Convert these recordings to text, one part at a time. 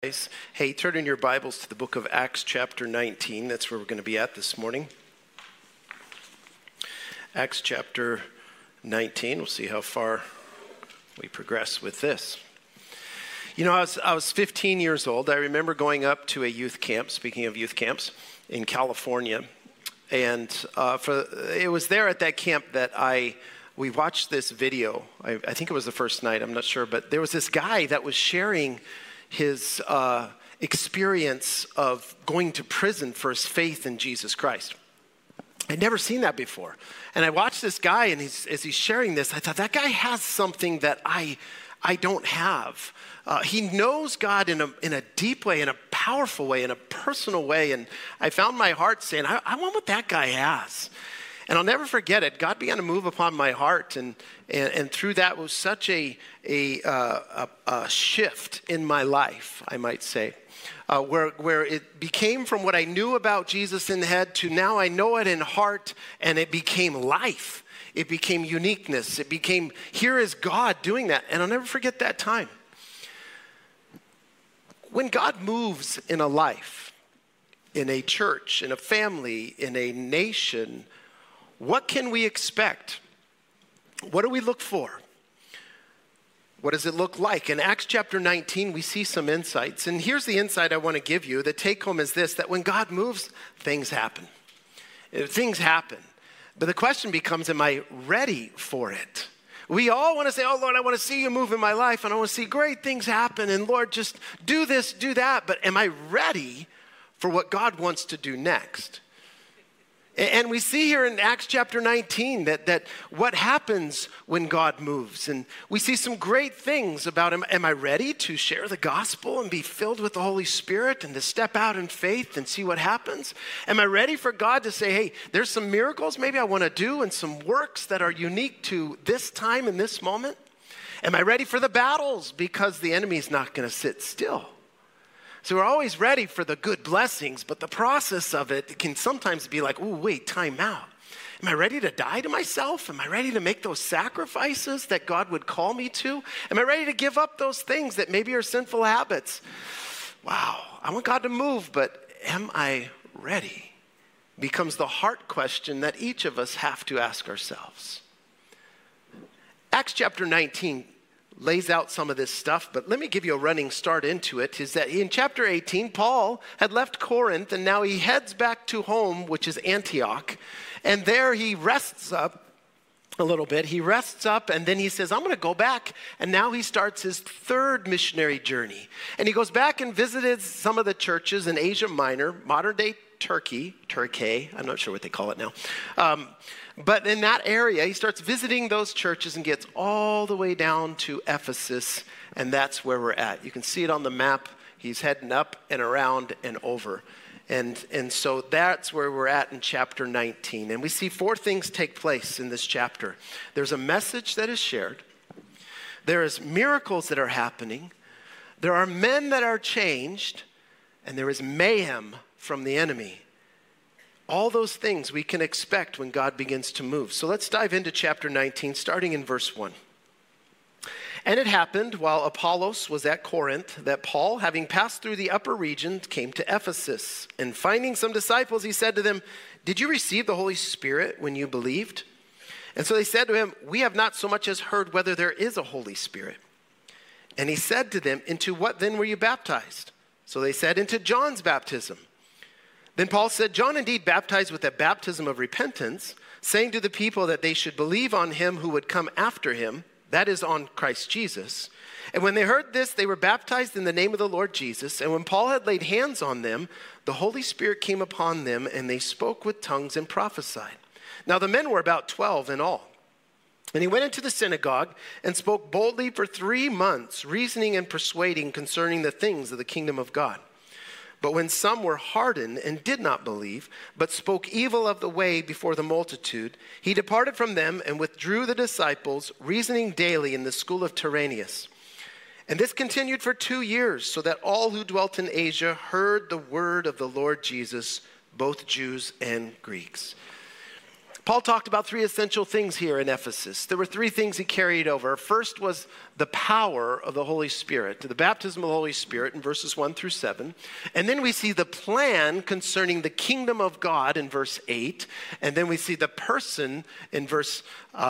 Hey, turn in your Bibles to the book of Acts chapter 19. That's where we're going to be at this morning. Acts chapter 19. We'll see how far we progress with this. You know, I was 15 years old. I remember going up to a youth camp, speaking of youth camps, in California. And it was there at that camp that we watched this video. I think it was the first night, I'm not sure. But there was this guy that was sharing his experience of going to prison for his faith in Jesus Christ. I'd never seen that before. And I watched this guy, and as he's sharing this, I thought, that guy has something that I don't have. He knows God in a deep way, in a powerful way, in a personal way. And I found my heart saying, I want what that guy has. And I'll never forget it. God began to move upon my heart, and through that was such a shift in my life, I might say, where it became from what I knew about Jesus in the head to now I know it in heart, and it became life. It became uniqueness. It became, here is God doing that. And I'll never forget that time. When God moves in a life, in a church, in a family, in a nation, what can we expect? What do we look for? What does it look like? In Acts chapter 19, we see some insights. And here's the insight I want to give you. The take home is this, that when God moves, things happen. Things happen. But the question becomes, am I ready for it? We all want to say, oh, Lord, I want to see you move in my life. And I want to see great things happen. And Lord, just do this, do that. But am I ready for what God wants to do next? And we see here in Acts chapter 19 that what happens when God moves. And we see some great things about him. Am I ready to share the gospel and be filled with the Holy Spirit and to step out in faith and see what happens? Am I ready for God to say, hey, there's some miracles maybe I want to do and some works that are unique to this time and this moment? Am I ready for the battles? Because the enemy's not going to sit still. So we're always ready for the good blessings, but the process of it can sometimes be like, oh, wait, time out. Am I ready to die to myself? Am I ready to make those sacrifices that God would call me to? Am I ready to give up those things that maybe are sinful habits? Wow, I want God to move, but am I ready? Becomes the heart question that each of us have to ask ourselves. Acts chapter 19 lays out some of this stuff, but let me give you a running start into it, is that in chapter 18, Paul had left Corinth, and now he heads back to home, which is Antioch, and there he rests up a little bit. He rests up, and then he says, I'm going to go back, and now he starts his third missionary journey, and he goes back and visited some of the churches in Asia Minor, modern-day Turkey, I'm not sure what they call it now. But in that area, he starts visiting those churches and gets all the way down to Ephesus, and that's where we're at. You can see it on the map. He's heading up and around and over. And so that's where we're at in chapter 19. And we see four things take place in this chapter. There's a message that is shared. There is miracles that are happening. There are men that are changed. And there is mayhem from the enemy. All those things we can expect when God begins to move. So let's dive into chapter 19, starting in verse 1. And it happened while Apollos was at Corinth that Paul, having passed through the upper region, came to Ephesus. And finding some disciples, he said to them, did you receive the Holy Spirit when you believed? And so they said to him, we have not so much as heard whether there is a Holy Spirit. And he said to them, into what then were you baptized? So they said, into John's baptism. Then Paul said, John indeed baptized with a baptism of repentance, saying to the people that they should believe on him who would come after him, that is on Christ Jesus. And when they heard this, they were baptized in the name of the Lord Jesus. And when Paul had laid hands on them, the Holy Spirit came upon them, and they spoke with tongues and prophesied. Now the men were about 12 in all. And he went into the synagogue and spoke boldly for 3 months, reasoning and persuading concerning the things of the kingdom of God. But when some were hardened and did not believe, but spoke evil of the way before the multitude, he departed from them and withdrew the disciples, reasoning daily in the school of Tyrannus. And this continued for 2 years, so that all who dwelt in Asia heard the word of the Lord Jesus, both Jews and Greeks. Paul talked about three essential things here in Ephesus. There were three things he carried over. First was the power of the Holy Spirit, the baptism of the Holy Spirit in verses 1 through 7. And then we see the plan concerning the kingdom of God in verse 8. And then we see the person in verse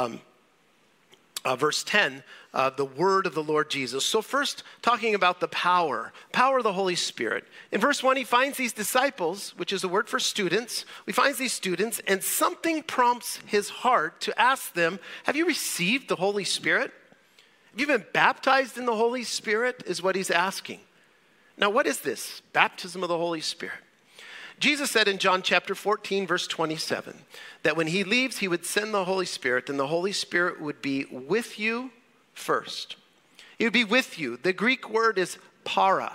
10, the word of the Lord Jesus. So first, talking about the power of the Holy Spirit. In verse 1, he finds these disciples, which is a word for students. He finds these students, and something prompts his heart to ask them, have you received the Holy Spirit? Have you been baptized in the Holy Spirit, is what he's asking. Now, what is this? Baptism of the Holy Spirit. Jesus said in John chapter 14, verse 27, that when he leaves, he would send the Holy Spirit, and the Holy Spirit would be with you first. He would be with you. The Greek word is para.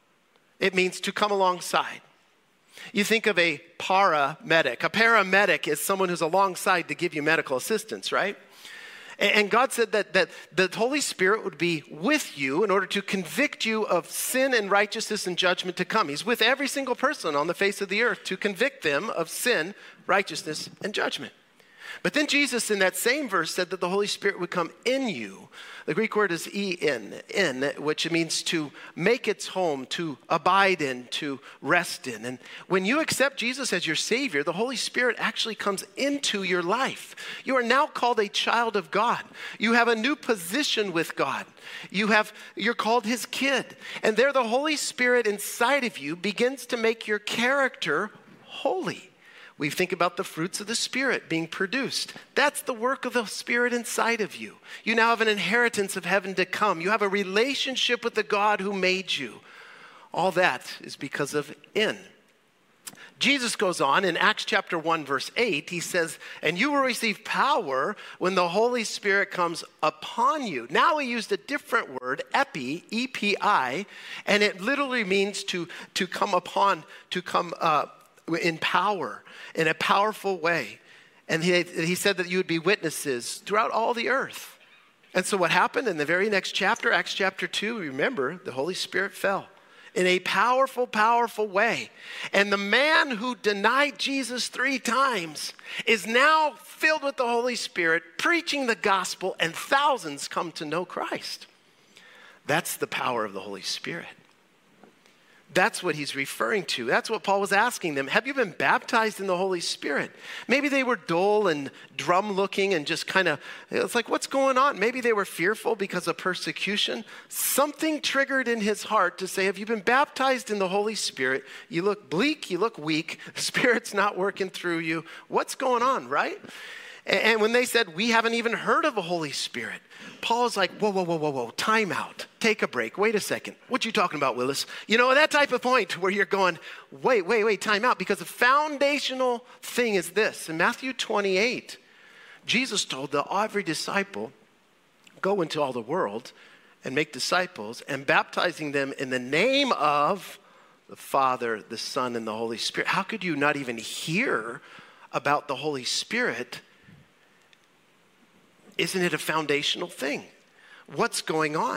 It means to come alongside. You think of a paramedic. A paramedic is someone who's alongside to give you medical assistance, right? And God said that the Holy Spirit would be with you in order to convict you of sin and righteousness and judgment to come. He's with every single person on the face of the earth to convict them of sin, righteousness, and judgment. But then Jesus in that same verse said that the Holy Spirit would come in you. The Greek word is in, which means to make its home, to abide in, to rest in. And when you accept Jesus as your Savior, the Holy Spirit actually comes into your life. You are now called a child of God. You have a new position with God. You're called his kid. And there the Holy Spirit inside of you begins to make your character holy. We think about the fruits of the Spirit being produced. That's the work of the Spirit inside of you. You now have an inheritance of heaven to come. You have a relationship with the God who made you. All that is because of in. Jesus goes on in Acts chapter 1, verse 8. He says, and you will receive power when the Holy Spirit comes upon you. Now he used a different word, epi, E-P-I, and it literally means to come upon, to come in power, in a powerful way. And he said that you would be witnesses throughout all the earth. And so what happened in the very next chapter, Acts chapter 2, remember, the Holy Spirit fell in a powerful, powerful way. And the man who denied Jesus 3 times is now filled with the Holy Spirit, preaching the gospel, and thousands come to know Christ. That's the power of the Holy Spirit. That's what he's referring to. That's what Paul was asking them. Have you been baptized in the Holy Spirit? Maybe they were dull and drum looking and just kind of, it's like, what's going on? Maybe they were fearful because of persecution. Something triggered in his heart to say, have you been baptized in the Holy Spirit? You look bleak, you look weak, the Spirit's not working through you. What's going on, right? And when they said, we haven't even heard of a Holy Spirit, Paul's like, whoa, time out. Take a break. Wait a second. What you talking about, Willis? You know, that type of point where you're going, wait, time out. Because the foundational thing is this. In Matthew 28, Jesus told every disciple, go into all the world and make disciples and baptizing them in the name of the Father, the Son, and the Holy Spirit. How could you not even hear about the Holy Spirit? Isn't it a foundational thing? What's going on?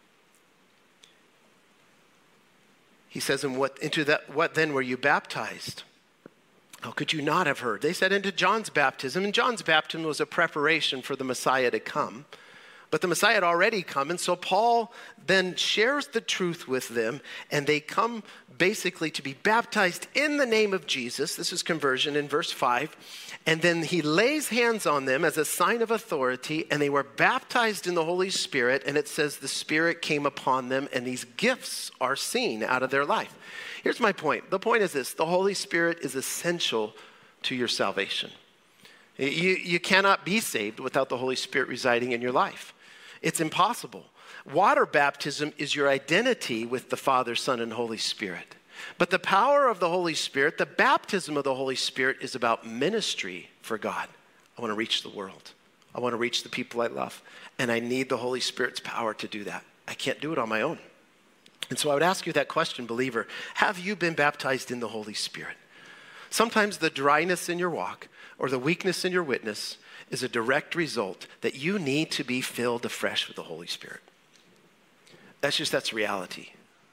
He says, what then were you baptized? How could you not have heard? They said into John's baptism, and John's baptism was a preparation for the Messiah to come. But the Messiah had already come, and so Paul then shares the truth with them, and they come basically to be baptized in the name of Jesus. This is conversion in verse 5. And then he lays hands on them as a sign of authority, and they were baptized in the Holy Spirit, and it says the Spirit came upon them, and these gifts are seen out of their life. Here's my point. The point is this: the Holy Spirit is essential to your salvation. You cannot be saved without the Holy Spirit residing in your life. It's impossible. Water baptism is your identity with the Father, Son, and Holy Spirit. But the power of the Holy Spirit, the baptism of the Holy Spirit, is about ministry for God. I want to reach the world. I want to reach the people I love. And I need the Holy Spirit's power to do that. I can't do it on my own. And so I would ask you that question, believer. Have you been baptized in the Holy Spirit? Sometimes the dryness in your walk or the weakness in your witness is a direct result that you need to be filled afresh with the Holy Spirit. That's reality.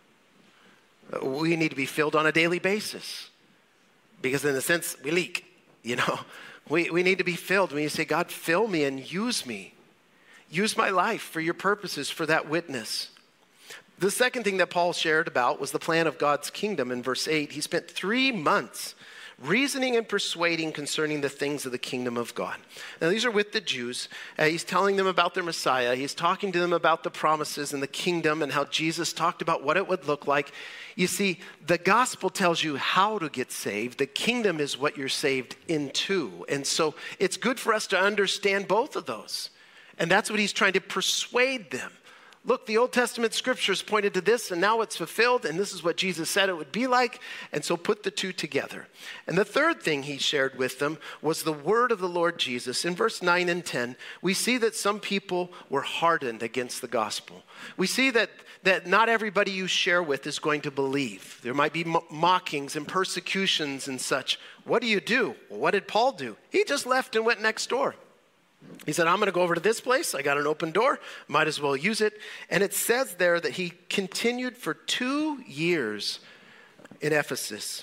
We need to be filled on a daily basis because in a sense we leak, We need to be filled. We need to say, God, fill me and use me. Use my life for your purposes, for that witness. The second thing that Paul shared about was the plan of God's kingdom in verse 8. He spent 3 months reasoning and persuading concerning the things of the kingdom of God. Now, these are with the Jews. He's telling them about their Messiah. He's talking to them about the promises and the kingdom and how Jesus talked about what it would look like. You see, the gospel tells you how to get saved. The kingdom is what you're saved into. And so it's good for us to understand both of those. And that's what he's trying to persuade them. Look, the Old Testament scriptures pointed to this, and now it's fulfilled, and this is what Jesus said it would be like, and so put the two together. And the third thing he shared with them was the word of the Lord Jesus. In verse 9 and 10, we see that some people were hardened against the gospel. We see that not everybody you share with is going to believe. There might be mockings and persecutions and such. What do? Well, what did Paul do? He just left and went next door. He said, I'm going to go over to this place. I got an open door. Might as well use it. And it says there that he continued for 2 years in Ephesus,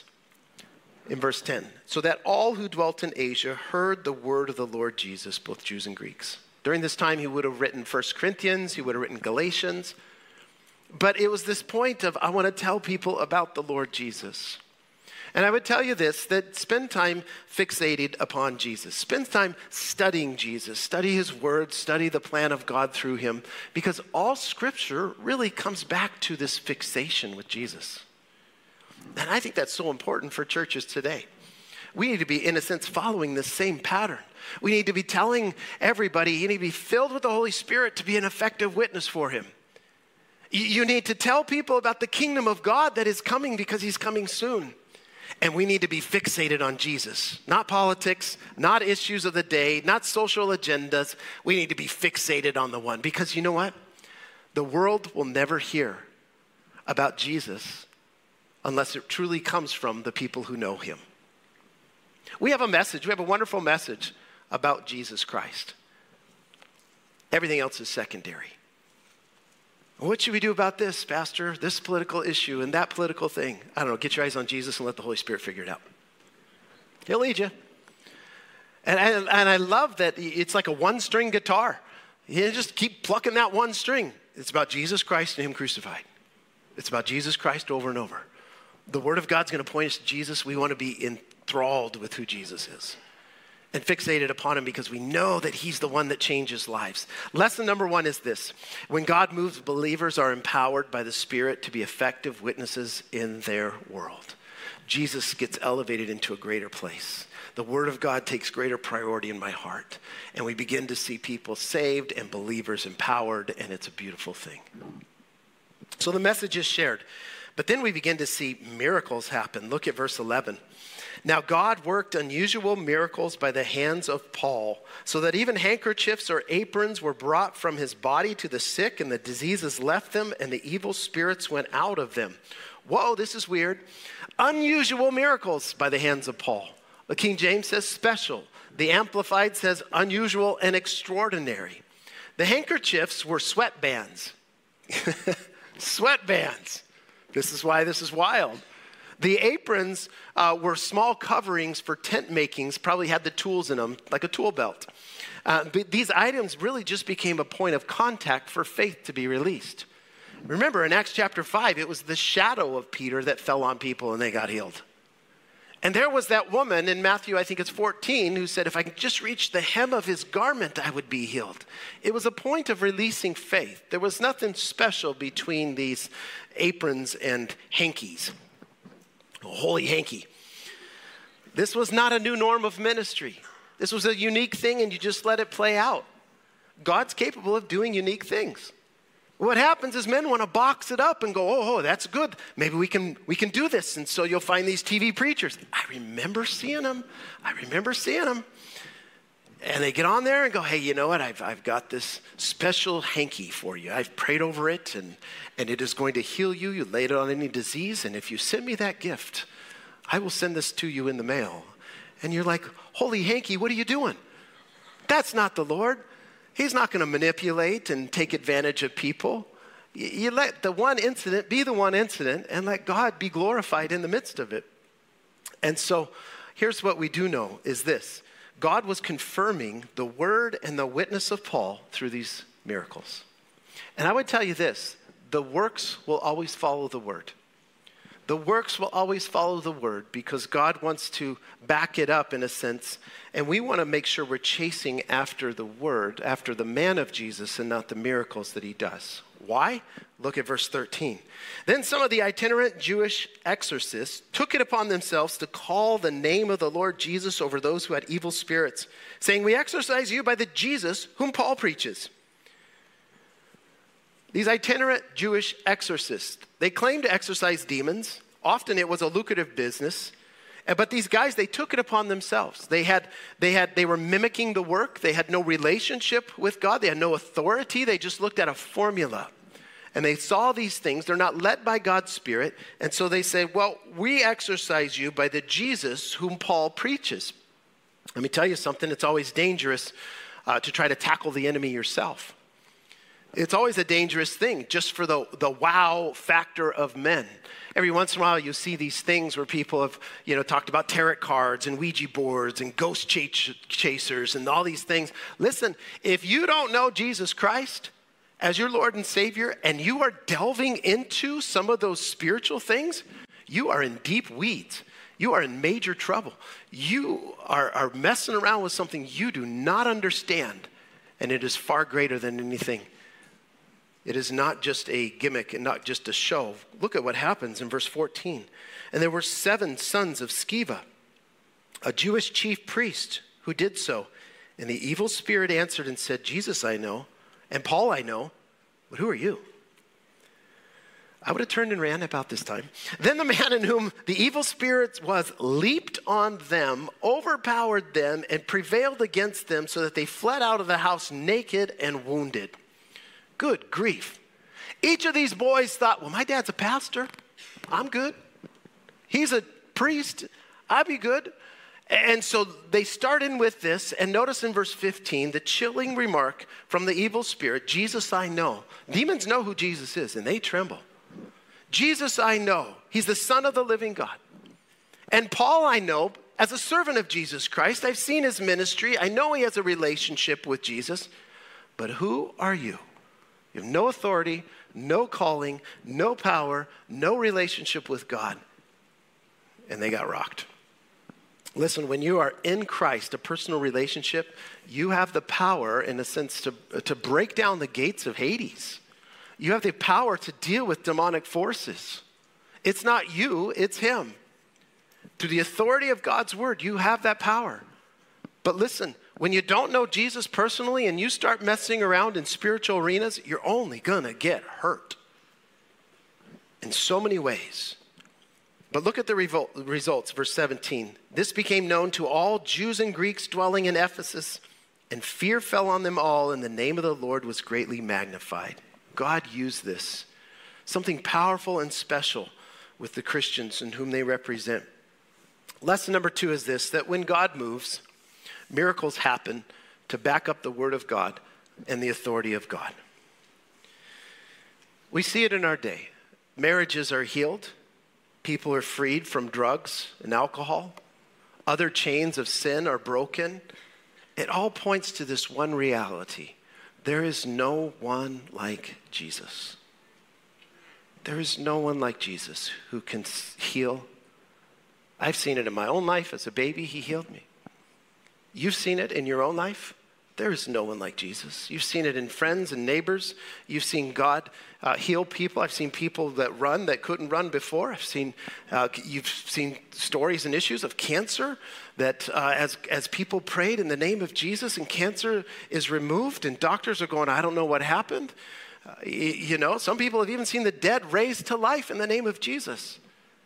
in verse 10, so that all who dwelt in Asia heard the word of the Lord Jesus, both Jews and Greeks. During this time, he would have written 1 Corinthians. He would have written Galatians. But it was this point of, I want to tell people about the Lord Jesus. And I would tell you this, that spend time fixated upon Jesus. Spend time studying Jesus. Study his word. Study the plan of God through him. Because all scripture really comes back to this fixation with Jesus. And I think that's so important for churches today. We need to be, in a sense, following this same pattern. We need to be telling everybody, you need to be filled with the Holy Spirit to be an effective witness for him. You need to tell people about the kingdom of God that is coming because he's coming soon. And we need to be fixated on Jesus, not politics, not issues of the day, not social agendas. We need to be fixated on the one, because you know what? The world will never hear about Jesus unless it truly comes from the people who know him. We have a message. We have a wonderful message about Jesus Christ. Everything else is secondary. What should we do about this, Pastor? This political issue and that political thing. I don't know. Get your eyes on Jesus and let the Holy Spirit figure it out. He'll lead you. And I love that it's like a one-string guitar. You just keep plucking that one string. It's about Jesus Christ and him crucified. It's about Jesus Christ over and over. The Word of God's going to point us to Jesus. We want to be enthralled with who Jesus is and fixated upon him because we know that he's the one that changes lives. Lesson number 1 is this. When God moves, believers are empowered by the Spirit to be effective witnesses in their world. Jesus gets elevated into a greater place. The Word of God takes greater priority in my heart. And we begin to see people saved and believers empowered, and it's a beautiful thing. So the message is shared. But then we begin to see miracles happen. Look at verse 11. Now God worked unusual miracles by the hands of Paul, so that even handkerchiefs or aprons were brought from his body to the sick, and the diseases left them, and the evil spirits went out of them. Whoa, this is weird. Unusual miracles by the hands of Paul. The King James says special. The Amplified says unusual and extraordinary. The handkerchiefs were sweatbands. Sweatbands. This is why this is wild. The aprons were small coverings for tent makings, probably had the tools in them, like a tool belt. But these items really just became a point of contact for faith to be released. Remember, in Acts chapter 5, it was the shadow of Peter that fell on people and they got healed. And there was that woman in Matthew, I think it's 14, who said, if I could just reach the hem of his garment, I would be healed. It was a point of releasing faith. There was nothing special between these aprons and hankies. Holy hanky. This was not a new norm of ministry. This was a unique thing, and you just let it play out. God's capable of doing unique things. What happens is men want to box it up and go, oh, that's good. Maybe we can do this. And so you'll find these TV preachers. I remember seeing them. And they get on there and go, hey, you know what? I've got this special hanky for you. I've prayed over it, and it is going to heal you. You laid it on any disease, and if you send me that gift, I will send this to you in the mail. And you're like, holy hanky, what are you doing? That's not the Lord. He's not going to manipulate and take advantage of people. You let the one incident be the one incident and let God be glorified in the midst of it. And so here's what we do know is this. God was confirming the word and the witness of Paul through these miracles. And I would tell you this, the works will always follow the word. The works will always follow the word because God wants to back it up in a sense. And we want to make sure we're chasing after the word, after the man of Jesus and not the miracles that he does. Why? Look at verse 13. Then some of the itinerant Jewish exorcists took it upon themselves to call the name of the Lord Jesus over those who had evil spirits, saying, "We exorcise you by the Jesus whom Paul preaches." These itinerant Jewish exorcists, they claimed to exorcise demons. Often it was a lucrative business. But these guys, they took it upon themselves. They were mimicking the work. They had no relationship with God. They had no authority. They just looked at a formula. And they saw these things. They're not led by God's Spirit. And so they say, well, we exorcise you by the Jesus whom Paul preaches. Let me tell you something. It's always dangerous to try to tackle the enemy yourself. It's always a dangerous thing just for the wow factor of men. Every once in a while you see these things where people have, talked about tarot cards and Ouija boards and ghost chasers and all these things. Listen, if you don't know Jesus Christ as your Lord and Savior and you are delving into some of those spiritual things, you are in deep weeds. You are in major trouble. You are messing around with something you do not understand, and it is far greater than anything. It is not just a gimmick and not just a show. Look at what happens in verse 14. And there were 7 sons of Sceva, a Jewish chief priest, who did so. And the evil spirit answered and said, Jesus I know, and Paul I know, but who are you? I would have turned and ran about this time. Then the man in whom the evil spirit was leaped on them, overpowered them, and prevailed against them so that they fled out of the house naked and wounded. Good grief. Each of these boys thought, well, my dad's a pastor. I'm good. He's a priest. I'd be good. And so they start in with this, and notice in verse 15, the chilling remark from the evil spirit, Jesus I know. Demons know who Jesus is, and they tremble. Jesus I know. He's the Son of the living God. And Paul I know as a servant of Jesus Christ. I've seen his ministry. I know he has a relationship with Jesus. But who are you? You have no authority, no calling, no power, no relationship with God. And they got rocked. Listen, when you are in Christ, a personal relationship, you have the power, in a sense, to break down the gates of Hades. You have the power to deal with demonic forces. It's not you, it's him. Through the authority of God's word, you have that power. But listen, when you don't know Jesus personally and you start messing around in spiritual arenas, you're only gonna get hurt in so many ways. But look at the results, verse 17. This became known to all Jews and Greeks dwelling in Ephesus, and fear fell on them all, and the name of the Lord was greatly magnified. God used this, something powerful and special with the Christians in whom they represent. Lesson number 2 is this, that when God moves, miracles happen to back up the word of God and the authority of God. We see it in our day. Marriages are healed. People are freed from drugs and alcohol. Other chains of sin are broken. It all points to this one reality. There is no one like Jesus. There is no one like Jesus who can heal. I've seen it in my own life. As a baby, he healed me. You've seen it in your own life. There is no one like Jesus. You've seen it in friends and neighbors. You've seen God heal people. I've seen people that run that couldn't run before. You've seen stories and issues of cancer that as people prayed in the name of Jesus and cancer is removed and doctors are going, I don't know what happened. Some people have even seen the dead raised to life in the name of Jesus.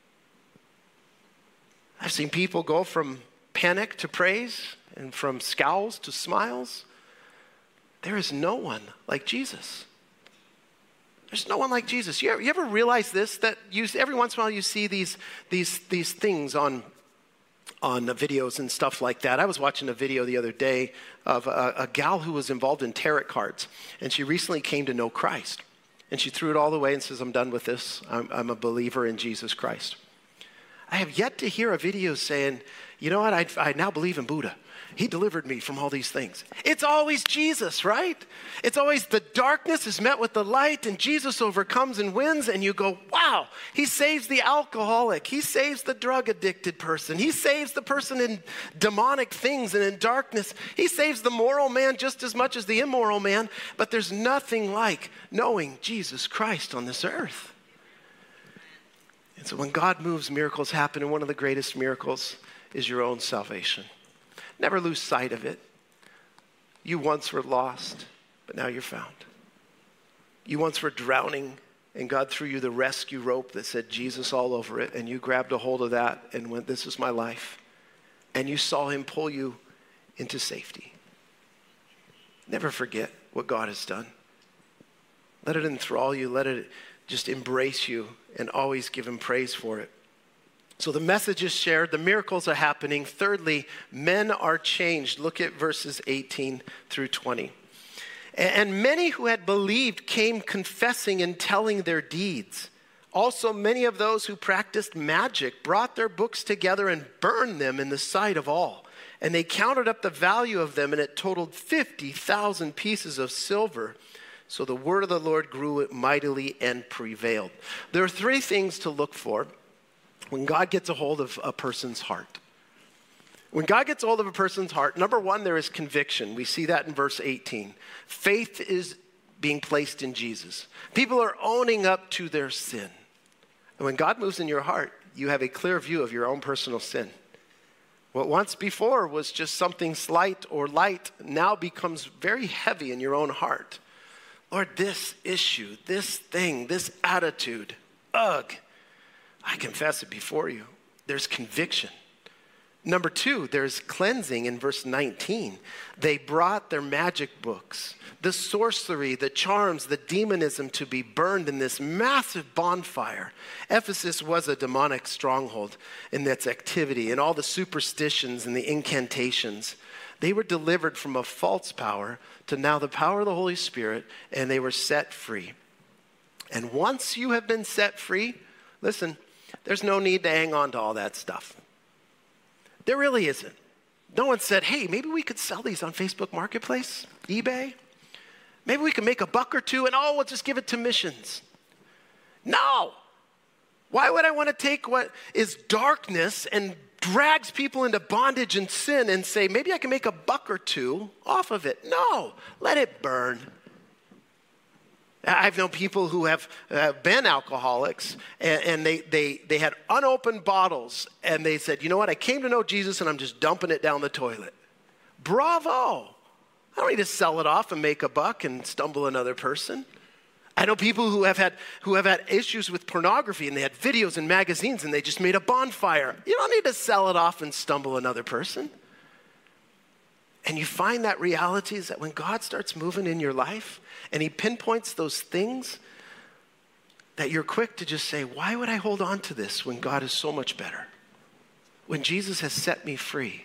I've seen people go from panic to praise and from scowls to smiles. There is no one like Jesus. There's no one like Jesus. You ever realize this? That every once in a while you see these things on the videos and stuff like that. I was watching a video the other day of a gal who was involved in tarot cards, and she recently came to know Christ. And she threw it all away and says, I'm done with this. I'm a believer in Jesus Christ. I have yet to hear a video saying, you know what, I now believe in Buddha. He delivered me from all these things. It's always Jesus, right? It's always the darkness is met with the light and Jesus overcomes and wins, and you go, wow, he saves the alcoholic. He saves the drug addicted person. He saves the person in demonic things and in darkness. He saves the moral man just as much as the immoral man, but there's nothing like knowing Jesus Christ on this earth. And so when God moves, miracles happen, and one of the greatest miracles is your own salvation. Never lose sight of it. You once were lost, but now you're found. You once were drowning, and God threw you the rescue rope that said Jesus all over it, and you grabbed a hold of that and went, this is my life. And you saw him pull you into safety. Never forget what God has done. Let it enthrall you. Let it just embrace you, and always give him praise for it. So the message is shared, the miracles are happening. Thirdly, men are changed. Look at verses 18 through 20. And many who had believed came confessing and telling their deeds. Also, many of those who practiced magic brought their books together and burned them in the sight of all. And they counted up the value of them, and it totaled 50,000 pieces of silver. So the word of the Lord grew mightily and prevailed. There are three things to look for when God gets a hold of a person's heart. When God gets a hold of a person's heart, number one, there is conviction. We see that in verse 18. Faith is being placed in Jesus. People are owning up to their sin. And when God moves in your heart, you have a clear view of your own personal sin. What once before was just something slight or light now becomes very heavy in your own heart. Lord, this issue, this thing, this attitude, ugh, I confess it before you. There's conviction. Number two, there's cleansing in verse 19. They brought their magic books, the sorcery, the charms, the demonism to be burned in this massive bonfire. Ephesus was a demonic stronghold in its activity, and all the superstitions and the incantations. They were delivered from a false power to now the power of the Holy Spirit, and they were set free. And once you have been set free, listen, there's no need to hang on to all that stuff. There really isn't. No one said, hey, maybe we could sell these on Facebook Marketplace, eBay. Maybe we can make $1 or $2 and we'll just give it to missions. No. Why would I want to take what is darkness and drags people into bondage and sin and say, maybe I can make $1 or $2 off of it? No, let it burn. I've known people who have been alcoholics, and they had unopened bottles, and they said, you know what, I came to know Jesus, and I'm just dumping it down the toilet. Bravo. I don't need to sell it off and make $1 and stumble another person. I know people who have had issues with pornography, and they had videos in magazines, and they just made a bonfire. You don't need to sell it off and stumble another person. And you find that reality is that when God starts moving in your life and he pinpoints those things, that you're quick to just say, why would I hold on to this when God is so much better? When Jesus has set me free.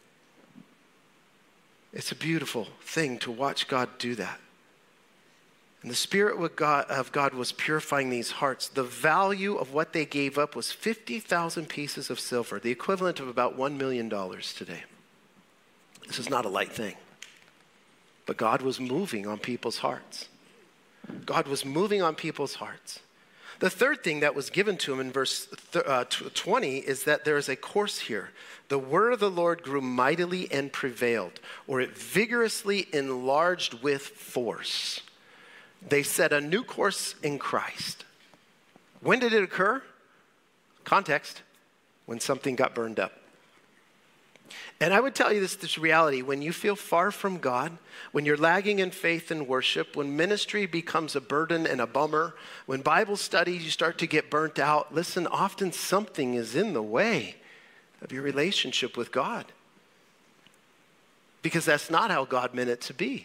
It's a beautiful thing to watch God do that. And the Spirit of God was purifying these hearts. The value of what they gave up was 50,000 pieces of silver, the equivalent of about $1 million today. This is not a light thing. But God was moving on people's hearts. God was moving on people's hearts. The third thing that was given to him in verse 20 is that there is a course here. The word of the Lord grew mightily and prevailed, or it vigorously enlarged with force. They set a new course in Christ. When did it occur? Context, when something got burned up. And I would tell you this reality, when you feel far from God, when you're lagging in faith and worship, when ministry becomes a burden and a bummer, when Bible studies you start to get burnt out, listen, often something is in the way of your relationship with God. Because that's not how God meant it to be.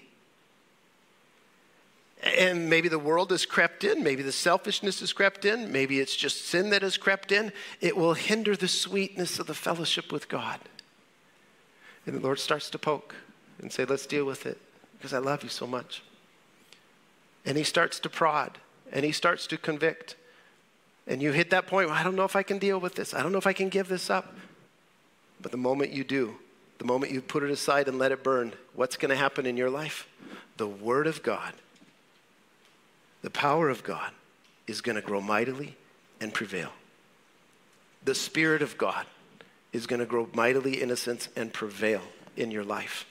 And maybe the world has crept in, maybe the selfishness has crept in, maybe it's just sin that has crept in. It will hinder the sweetness of the fellowship with God. And the Lord starts to poke and say, let's deal with it because I love you so much. And he starts to prod and he starts to convict. And you hit that point, well, I don't know if I can deal with this. I don't know if I can give this up. But the moment you do, the moment you put it aside and let it burn, what's going to happen in your life? The Word of God, the power of God is going to grow mightily and prevail. The Spirit of God is going to grow mightily, in a sense, and prevail in your life.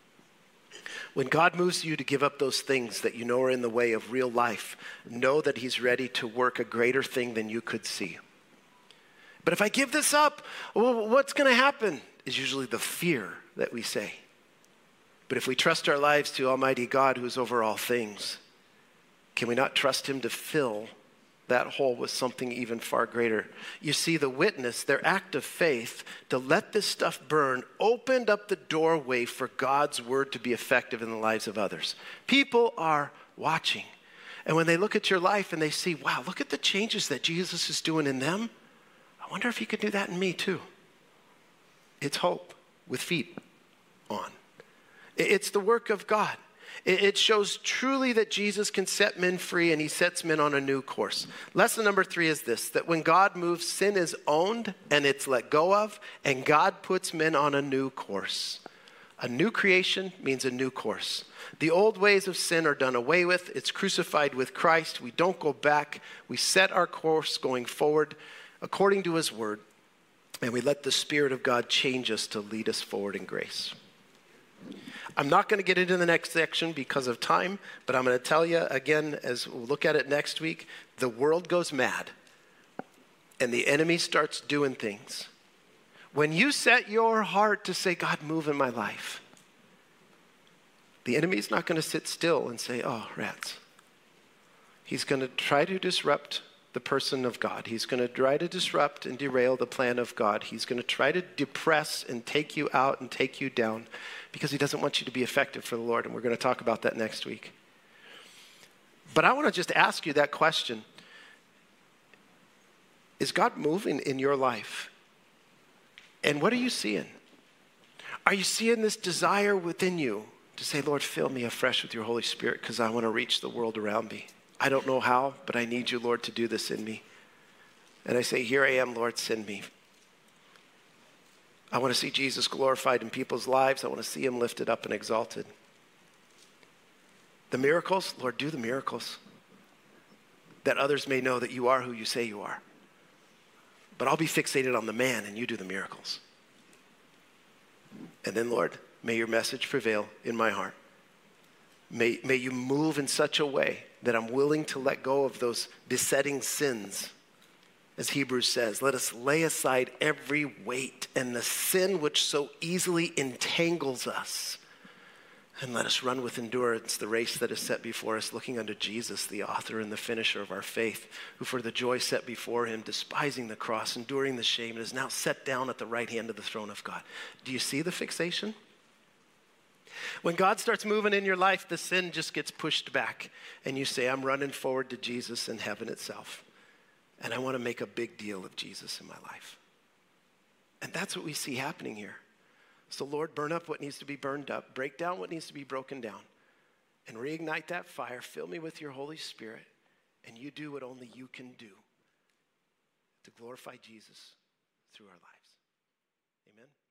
When God moves you to give up those things that you know are in the way of real life, know that he's ready to work a greater thing than you could see. But if I give this up, well, what's going to happen? Is usually the fear that we say. But if we trust our lives to Almighty God, who is over all things, can we not trust him to fill that hole with something even far greater? You see, the witness, their act of faith to let this stuff burn, opened up the doorway for God's word to be effective in the lives of others. People are watching. And when they look at your life and they see, wow, look at the changes that Jesus is doing in them, I wonder if he could do that in me too. It's hope with feet on. It's the work of God. It shows truly that Jesus can set men free, and he sets men on a new course. Lesson number 3 is this, that when God moves, sin is owned and it's let go of, and God puts men on a new course. A new creation means a new course. The old ways of sin are done away with. It's crucified with Christ. We don't go back. We set our course going forward according to his word, and we let the Spirit of God change us to lead us forward in grace. I'm not going to get into the next section because of time, but I'm going to tell you again, as we'll look at it next week, the world goes mad and the enemy starts doing things. When you set your heart to say, God, move in my life, the enemy's not going to sit still and say, oh, rats. He's going to try to disrupt the person of God. He's going to try to disrupt and derail the plan of God. He's going to try to depress and take you out and take you down because he doesn't want you to be effective for the Lord. And we're going to talk about that next week. But I want to just ask you that question. Is God moving in your life? And what are you seeing? Are you seeing this desire within you to say, Lord, fill me afresh with your Holy Spirit because I want to reach the world around me? I don't know how, but I need you, Lord, to do this in me. And I say, here I am, Lord, send me. I want to see Jesus glorified in people's lives. I want to see him lifted up and exalted. The miracles, Lord, do the miracles that others may know that you are who you say you are. But I'll be fixated on the man and you do the miracles. And then, Lord, may your message prevail in my heart. May you move in such a way that I'm willing to let go of those besetting sins. As Hebrews says, let us lay aside every weight and the sin which so easily entangles us. And let us run with endurance the race that is set before us, looking unto Jesus, the author and the finisher of our faith, who for the joy set before him, despising the cross, enduring the shame, and is now set down at the right hand of the throne of God. Do you see the fixation? When God starts moving in your life, the sin just gets pushed back. And you say, I'm running forward to Jesus and heaven itself. And I want to make a big deal of Jesus in my life. And that's what we see happening here. So Lord, burn up what needs to be burned up. Break down what needs to be broken down. And reignite that fire. Fill me with your Holy Spirit. And you do what only you can do to glorify Jesus through our lives. Amen.